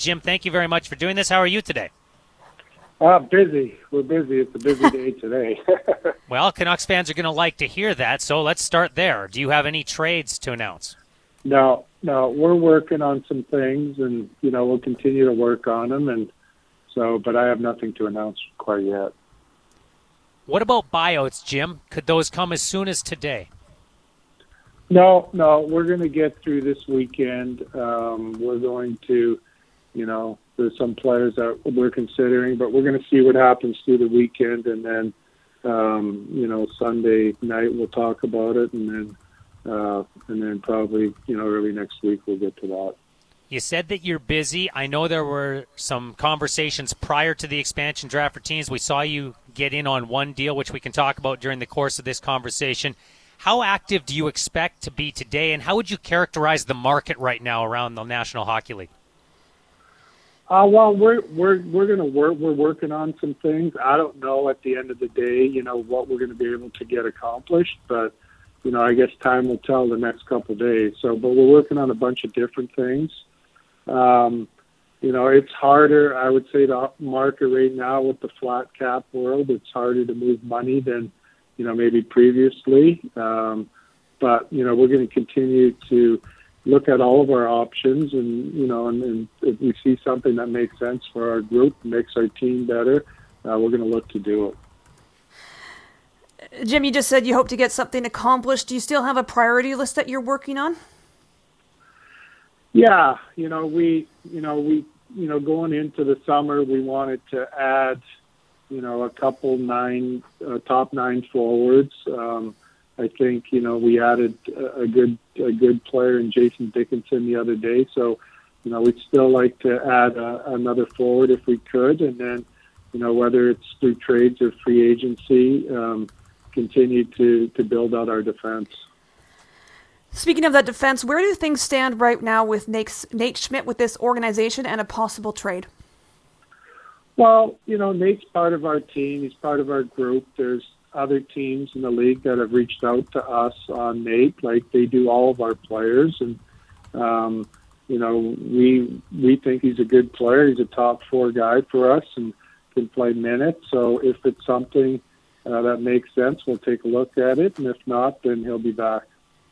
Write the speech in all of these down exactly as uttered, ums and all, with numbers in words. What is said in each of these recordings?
Jim, thank you very much for doing this. How are you today? Uh, busy. We're busy. It's a busy day today. Well, Canucks fans are going to like to hear that, so let's start there. Do you have any trades to announce? no, no, we're working on some things, and you know we'll continue to work on them, and so. But I have nothing to announce quite yet. What about buyouts, Jim? Could those come as soon as today? No, no, we're going to get through this weekend. Um, we're going to, you know, there's some players that we're considering, but we're going to see what happens through the weekend, and then, um, you know, Sunday night we'll talk about it, and then, uh, and then probably, you know, early next week we'll get to that. You said that you're busy. I know there were some conversations prior to the expansion draft for teams. We saw you get in on one deal, which we can talk about during the course of this conversation. How active do you expect to be today, and how would you characterize the market right now around the National Hockey League? Uh, well, we're we're we're going to work. We're working on some things. I don't know at the end of the day, you know, what we're going to be able to get accomplished, but you know, I guess time will tell the next couple of days. So, but we're working on a bunch of different things. Um, you know, it's harder. I would say the market right now with the flat cap world, it's harder to move money than, you know, maybe previously. Um, but, you know, we're going to continue to look at all of our options, and, you know, and, and if we see something that makes sense for our group, makes our team better, uh, we're going to look to do it. Jim, you just said you hope to get something accomplished. Do you still have a priority list that you're working on? Yeah, you know, we, you know, we, you know, going into the summer, we wanted to add, you know, a couple nine, uh, top nine forwards. Um, I think, you know, we added a good, a good player in Jason Dickinson the other day. So, you know, we'd still like to add a, another forward if we could. And then, you know, whether it's through trades or free agency, um, continue to, to build out our defense. Speaking of that defense, where do things stand right now with Nate, Nate Schmidt with this organization and a possible trade? Well, you know, Nate's part of our team. He's part of our group. There's other teams in the league that have reached out to us on Nate, like they do all of our players. And, um, you know, we we think he's a good player. He's a top four guy for us and can play minutes. So if it's something uh, that makes sense, we'll take a look at it. And if not, then he'll be back.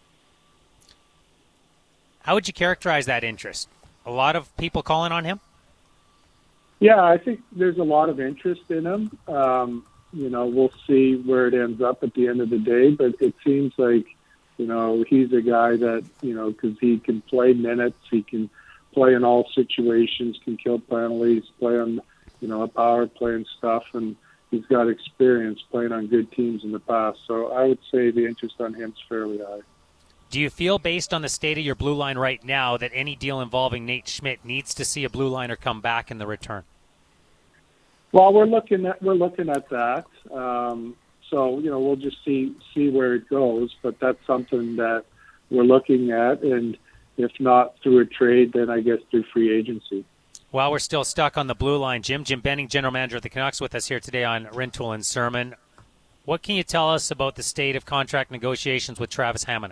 How would you characterize that interest? A lot of people calling on him? Yeah, I think there's a lot of interest in him. Um, you know, we'll see where it ends up at the end of the day, but it seems like, you know, he's a guy that, you know, because he can play minutes, he can play in all situations, can kill penalties, play on, you know, a power play and stuff, and he's got experience playing on good teams in the past. So I would say the interest on him is fairly high. Do you feel, based on the state of your blue line right now, that any deal involving Nate Schmidt needs to see a blue liner come back in the return? Well, we're looking at we're looking at that. Um, so you know, we'll just see see where it goes. But that's something that we're looking at, and if not through a trade, then I guess through free agency. While we're still stuck on the blue line, Jim, Jim Benning, general manager of the Canucks, with us here today on Rintoul and Sermon. What can you tell us about the state of contract negotiations with Travis Hamonic?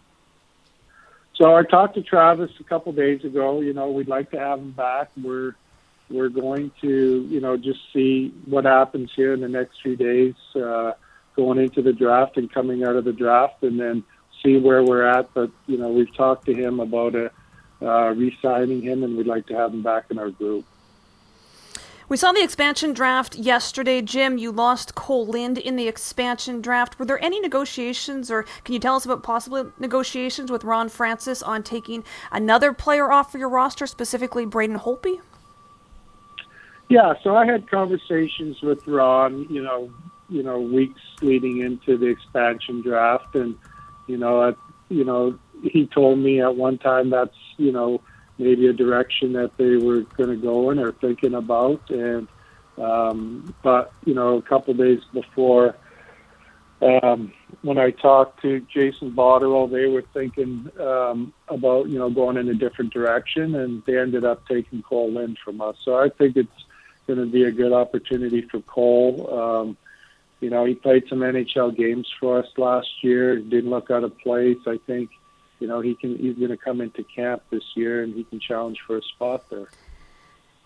So I talked to Travis a couple of days ago. You know, we'd like to have him back. We're we're going to, you know, just see what happens here in the next few days, uh, going into the draft and coming out of the draft, and then see where we're at. But you know, we've talked to him about uh, uh, re-signing him, and we'd like to have him back in our group. We saw the expansion draft yesterday. Jim, you lost Cole Lind in the expansion draft. Were there any negotiations, or can you tell us about possible negotiations with Ron Francis on taking another player off of your roster, specifically Braden Holtby? Yeah, so I had conversations with Ron, you know, you know, weeks leading into the expansion draft, and you know, at, you know, he told me at one time that's, you know, maybe a direction that they were going to go in or thinking about. And, um, but, you know, a couple of days before, um, when I talked to Jason Botterill, they were thinking um, about, you know, going in a different direction, and they ended up taking Cole Lind from us. So I think it's going to be a good opportunity for Cole. Um, you know, he played some N H L games for us last year. Didn't look out of place. I think, you know, he can. He's going to come into camp this year, and he can challenge for a spot there.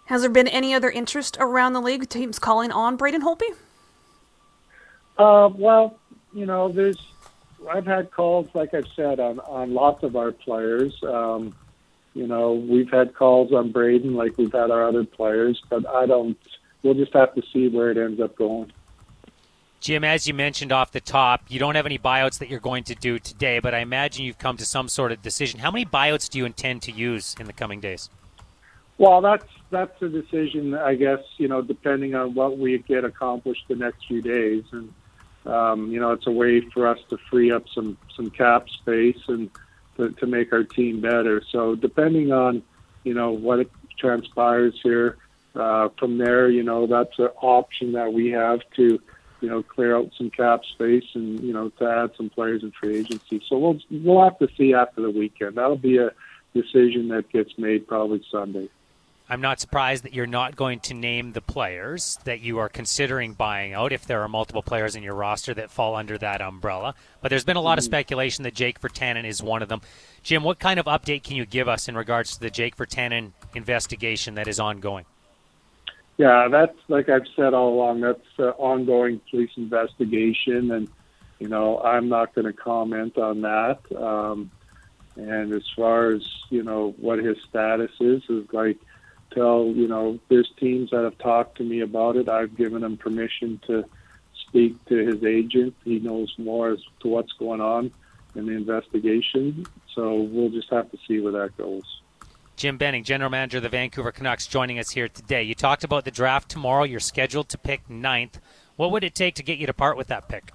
Has there been any other interest around the league, teams calling on Braden Holtby? Uh, well, you know, there's, I've had calls, like I've said, on, on lots of our players. Um, you know, we've had calls on Braden like we've had our other players, but I don't, we'll just have to see where it ends up going. Jim, as you mentioned off the top, you don't have any buyouts that you're going to do today, but I imagine you've come to some sort of decision. How many buyouts do you intend to use in the coming days? Well, that's that's a decision, I guess, you know, depending on what we get accomplished the next few days. And, um, you know, it's a way for us to free up some, some cap space and to, to make our team better. So depending on, you know, what it transpires here, uh, from there, you know, that's an option that we have to, you know, clear out some cap space and, you know, to add some players in free agency. So we'll we'll have to see after the weekend. That'll be a decision that gets made probably Sunday. I'm not surprised that you're not going to name the players that you are considering buying out if there are multiple players in your roster that fall under that umbrella. But there's been a lot of speculation that Jake Virtanen is one of them. Jim, what kind of update can you give us in regards to the Jake Virtanen investigation that is ongoing? Yeah, that's, like I've said all along, that's an ongoing police investigation, and, you know, I'm not going to comment on that. Um, and as far as, you know, what his status is, is like, tell, you know, there's teams that have talked to me about it. I've given him permission to speak to his agent. He knows more as to what's going on in the investigation. So we'll just have to see where that goes. Jim Benning, General Manager of the Vancouver Canucks, joining us here today. You talked about the draft tomorrow. You're scheduled to pick ninth. What would it take to get you to part with that pick?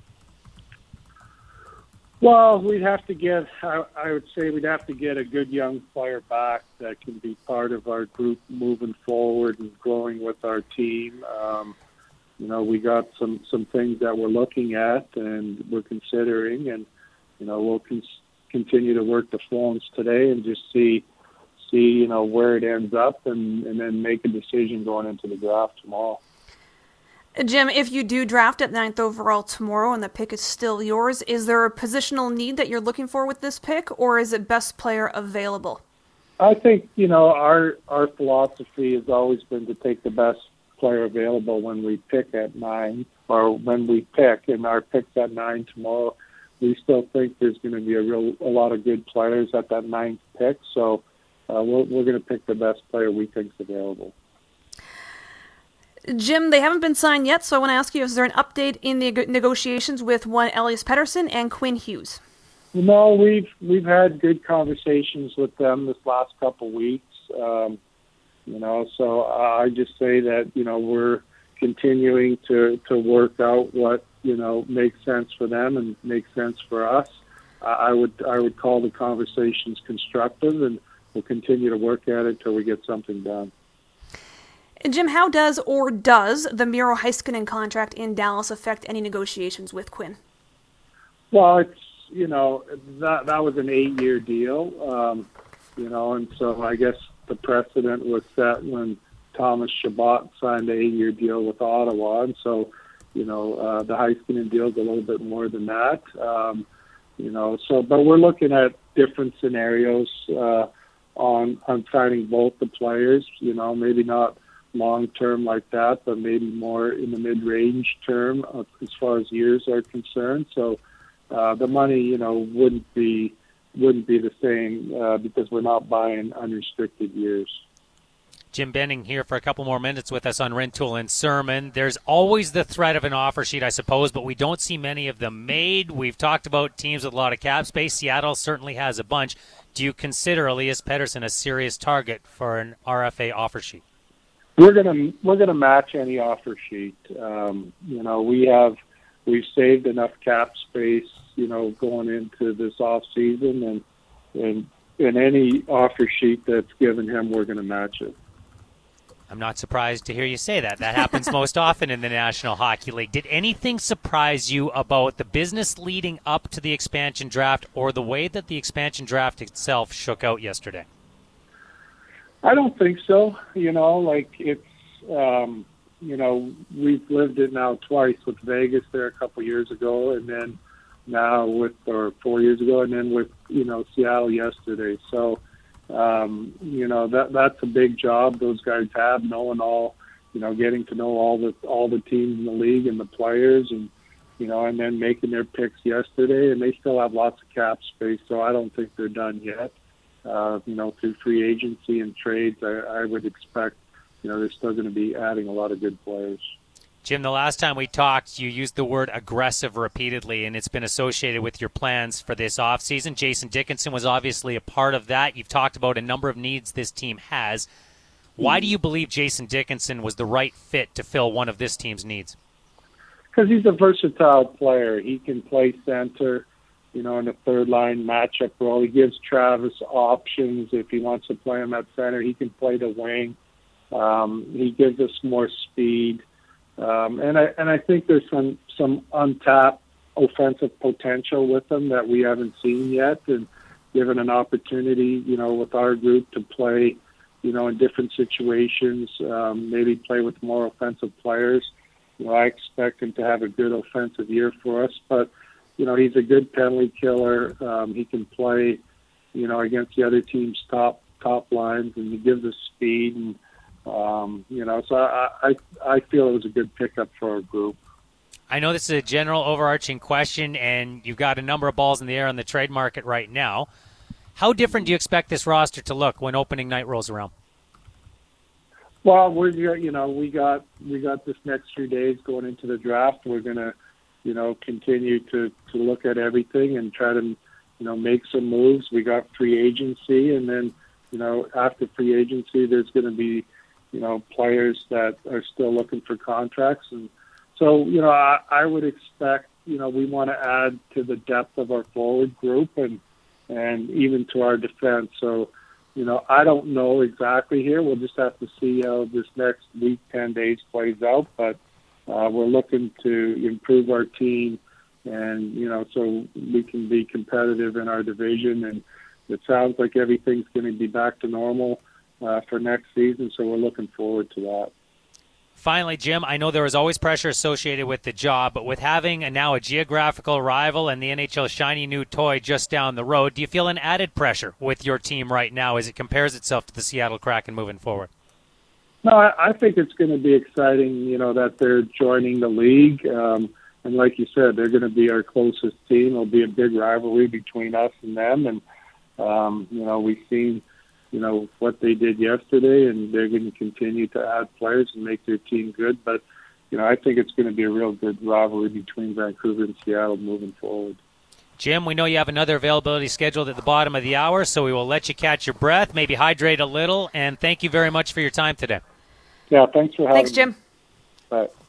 Well, we'd have to get, I, I would say we'd have to get a good young player back that can be part of our group moving forward and growing with our team. Um, you know, we got some, some things that we're looking at and we're considering, and, you know, we'll con- continue to work the phones today and just see, see, you know, where it ends up and, and then make a decision going into the draft tomorrow. Jim, if you do draft at ninth overall tomorrow and the pick is still yours, is there a positional need that you're looking for with this pick, or is it best player available? I think, you know, our our philosophy has always been to take the best player available when we pick at nine, or when we pick, and our pick's at nine tomorrow. We still think there's going to be a real a lot of good players at that ninth pick, so uh, we're, we're going to pick the best player we think's available. Jim, they haven't been signed yet, so I want to ask you, is there an update in the negotiations with one Elias Pettersson and Quinn Hughes? No, we've we've had good conversations with them this last couple of weeks. Um, you know, so I just say that, you know, we're continuing to, to work out what, you know, makes sense for them and makes sense for us. I would I would call the conversations constructive, and we'll continue to work at it until we get something done. Jim, how does or does the Miro Heiskanen contract in Dallas affect any negotiations with Quinn? Well, it's, you know, that that was an eight-year deal, um, you know, and so I guess the precedent was set when Thomas Chabot signed an eight-year deal with Ottawa, and so, you know, uh, the Heiskanen deal is a little bit more than that, um, you know. So, but we're looking at different scenarios uh, on on signing both the players, you know, maybe not long term like that, but maybe more in the mid-range term uh, as far as years are concerned. So uh, the money, you know, wouldn't be wouldn't be the same uh, because we're not buying unrestricted years. Jim Benning here for a couple more minutes with us on Rintoul and Sermon. There's always the threat of an offer sheet, I suppose, but we don't see many of them made. We've talked about teams with a lot of cap space. Seattle certainly has a bunch. Do you consider Elias Pettersson a serious target for an R F A offer sheet? We're gonna we're gonna match any offer sheet. Um, you know, we have we've saved enough cap space, you know, going into this off season, and and in any offer sheet that's given him, we're gonna match it. I'm not surprised to hear you say that. That happens most often in the National Hockey League. Did anything surprise you about the business leading up to the expansion draft, or the way that the expansion draft itself shook out yesterday? I don't think so. You know, like it's, um, you know, we've lived it now twice with Vegas there a couple years ago, and then now with, or four years ago, and then with, you know, Seattle yesterday. So, Um, you know, that that's a big job those guys have, knowing all, you know, getting to know all the all the teams in the league and the players, and you know, and then making their picks yesterday, and they still have lots of cap space, so I don't think they're done yet. Uh, you know, through free agency and trades, I, I would expect, you know, they're still going to be adding a lot of good players. Jim, the last time we talked, you used the word aggressive repeatedly, and it's been associated with your plans for this offseason. Jason Dickinson was obviously a part of that. You've talked about a number of needs this team has. Why do you believe Jason Dickinson was the right fit to fill one of this team's needs? Because he's a versatile player. He can play center, you know, in a third-line matchup role. He gives Travis options if he wants to play him at center. He can play the wing. Um, he gives us more speed. Um, and I and I think there's some, some untapped offensive potential with him that we haven't seen yet. And given an opportunity, you know, with our group to play, you know, in different situations, um, maybe play with more offensive players, you know, I expect him to have a good offensive year for us. But, you know, he's a good penalty killer. Um, he can play, you know, against the other team's top top lines, and he gives us speed. And, um, you know, so I, I, I feel it was a good pickup for our group. I know this is a general overarching question, and you've got a number of balls in the air on the trade market right now. How different do you expect this roster to look when opening night rolls around? Well, we're you know we got we got this next few days going into the draft. We're gonna you know continue to, to look at everything and try to you know make some moves. We got free agency, and then you know after free agency, there's going to be you know players that are still looking for contracts, and so you know I, I would expect you know we want to add to the depth of our forward group and and even to our defense. So. You know, I don't know exactly here. We'll just have to see how this next week, ten days plays out. But uh, we're looking to improve our team and, you know, so we can be competitive in our division. And it sounds like everything's going to be back to normal uh, for next season, so we're looking forward to that. Finally, Jim, I know there was always pressure associated with the job, but with having a, now a geographical rival and the N H L's shiny new toy just down the road, do you feel an added pressure with your team right now as it compares itself to the Seattle Kraken moving forward? No, I, I think it's going to be exciting, you know, that they're joining the league. Um, and like you said, they're going to be our closest team. It'll be a big rivalry between us and them. And, um, you know, we've seen you know, what they did yesterday, and they're going to continue to add players and make their team good. But, you know, I think it's going to be a real good rivalry between Vancouver and Seattle moving forward. Jim, we know you have another availability scheduled at the bottom of the hour, so we will let you catch your breath, maybe hydrate a little, and thank you very much for your time today. Yeah, thanks for having Thanks, Jim. me. Bye.